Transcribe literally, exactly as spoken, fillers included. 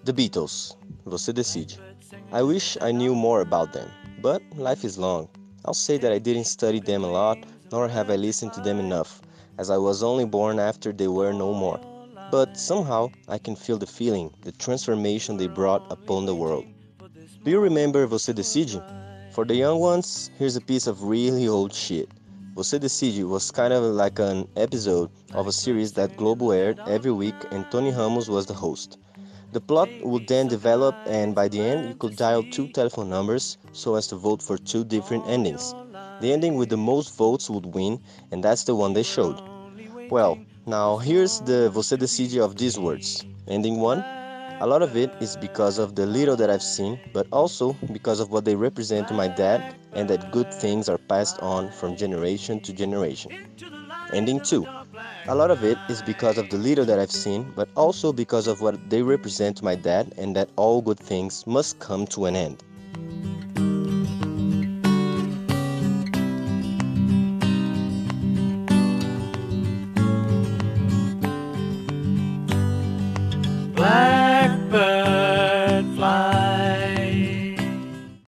The Beatles, Você Decide. I wish I knew more about them, but life is long. I'll say that I didn't study them a lot, nor have I listened to them enough, as I was only born after they were no more. But somehow I can feel the feeling, the transformation they brought upon the world. Do you remember Você Decide? For the young ones, here's a piece of really old shit. Você Decide was kind of like an episode of a series that Globo aired every week and Tony Ramos was the host. The plot would then develop, and by the end, you could dial two telephone numbers so as to vote for two different endings. The ending with the most votes would win, and that's the one they showed. Well, now here's the Você Decide of these words. Ending one, a lot of it is because of the little that I've seen, but also because of what they represent to my dad and that good things are passed on from generation to generation. Ending two, a lot of it is because of the little that I've seen, but also because of what they represent to my dad and that all good things must come to an end.